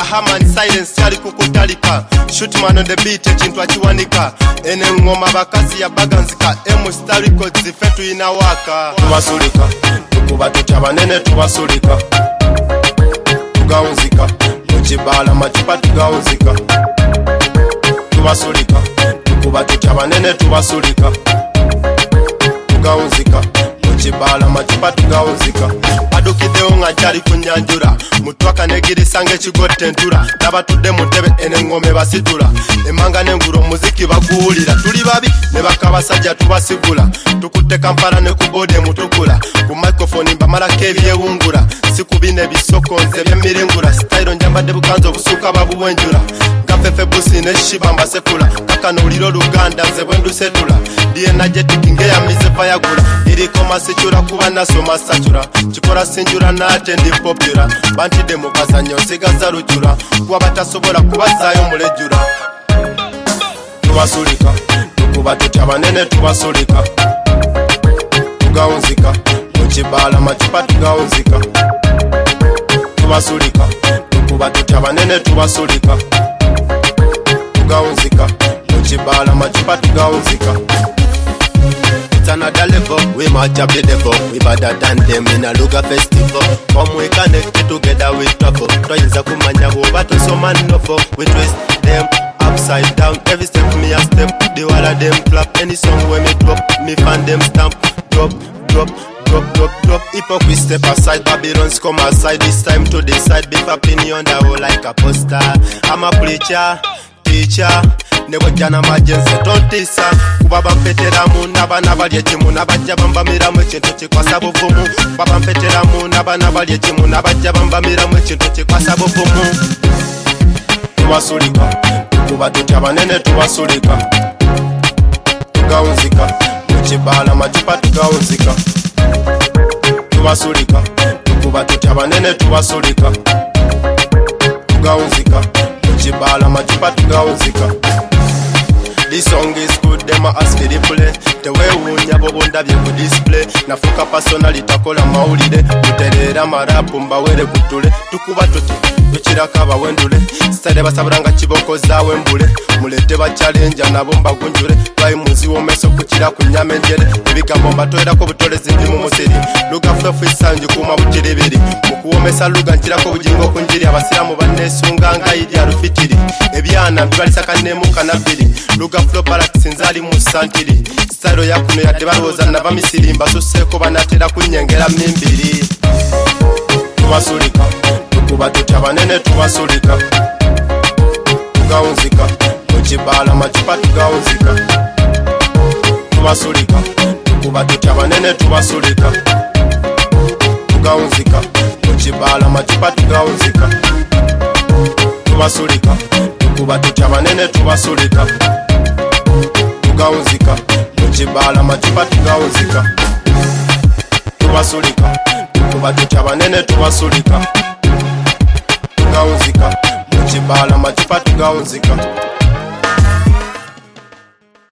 Haman silence yali kukutalika. Shootman on the beat ekintu akiwanika. Ene ngoma bakazi ya baganzika. Emu star records zifetu inawaka. Tubasulika tukuba tutya banene tubasulika. Tugaunzika mukibala machupa tugaunzika. Tubasulika tukuba tutya banene tubasulika. Tugaunzika mukibala machupa tugaunzika. Adukideo nga jali kunyanjura mutwaka negirisa ng'ekigotte entura n'abatudde mu ntebe enengome basitula emanga n'enguro muziki baguwulira tuli babi ne bakabasajja tubasigula tukutte Kampala ne ku bode mutukula ku microphone mbamalako ebyewungula sikubina ebisokonze by'emiringula style njambadde bukanza obusuuka babuwenjula kafefe busi ne shiba mbasekula kakano uliro Luganda nze bwendusetula dienajetic ngeyamize fayagula iriko masichura kuba nasoma sachura chikora sinjura nate ndi popular bantide mukazanyo nsigaza ruchura kuba batasobola kubazaayo mulejura. Tubasulika tukuba tutya banene tubasulika. Tugaunzika mukibala machupa tugaunzika. Tubasulika tukuba tutya banene tubasulika. Tugaunzika mukibala machupa tugaunzika. Another level, we match up the devil. We better than them in a Luga festival. Come we connect together with trouble. Toyinza kumanya over to some man novel. We twist them upside down. Every step me a step. The wall of them clap. Any song when me drop, me fan them stamp. Drop, drop, drop, drop, drop. Hypocrite step aside. Babylons come aside. This time to decide. Beef opinion the whole like a poster. I'm a preacher, teacher. Never jana majense tontisa kubaba mpetera mu nabana balye kimu nabajja bambamira mu kintu kikwasa buvumu baba mpetera mu nabana balye kimu nabajja bambamira mu kintu kikwasa buvumu. Tubasulika kuba tutya banene tubasulika. Tugaunzika mukibala machupa tugaunzika. Tubasulika kuba tutya banene tubasulika. Tugaunzika mukibala machupa tugaunzika. This song is good, them a ask for the play. The way wunya bobonda bye ku display. Nafuka personally takola maulide. Muterera marapu mbawere kutule. Tukuba tuti, tukiraka bawendule. Stade basabranga kiboko zawe mbule. Mulete ba challenge nabo mbagunjure. Twayi muzi womeso kukira kunyamenjere. Ebigambo mbatoera ko butolezi ndi mu musiri. Luga flow isanju kuma bukirebiri. Mukuwomesa luga nkirako bujingo kunjiri abasiramu banesunga nga idi arufitiri. Ebyana bibalisa kanemu kanabiri. Luga flow balak sinzali mu santiri. Style yakuno yadde balooza nava misiri mbasuseeko banatera kunyengera mimbiri. Tubasulika tukuba tutya banene tubasulika. Tugaunzika mukibala machupa tugaunzika. Tubasulika tukuba tutya banene tubasulika. Tugaunzika mukibala machupa tugaunzika. Tubasulika tukuba tutya banene tubasulika. Tugaunzika mukibala machupa tugaunzika. Tubasulika tukuba tutya banene tubasulika. Tugaunzika mukibala machupa tugaunzika.